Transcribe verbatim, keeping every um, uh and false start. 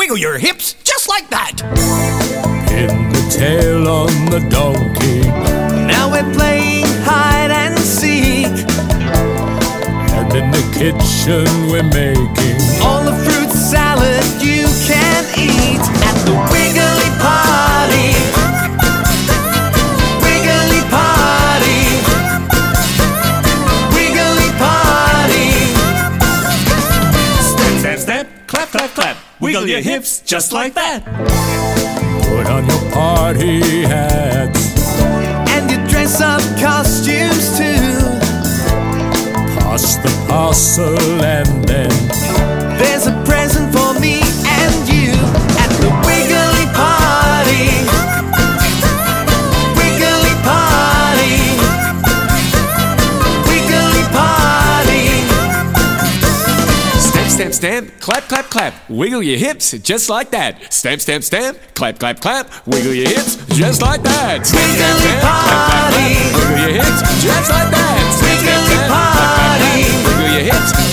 wiggle your hips just like that. Pin the tail on the donkey. Now we're playing hide and seek. And in the kitchen we're making all the fruit salad you can eat at the Wiggly Party. Wiggly Party. Wiggly Party. Step, step, step, clap, clap, clap. Wiggle your hips just like that. Put on your party hats and your dress-up costumes too. Pass the parcel and then there's a present for me and you at the Wiggly Party. Wiggly Party. Wiggly Party. Stamp, stamp, stamp, clap, clap, clap. Wiggle your hips just like that. Stamp, stamp, stamp, clap, clap, clap. Wiggle your hips just like that. Stamp, stamp, Wiggly stamp, clap, clap, clap. Party. Wiggle your hips just like that. Stamp, stamp, Wiggly stamp, clap, clap, clap. Party. Wiggle your hips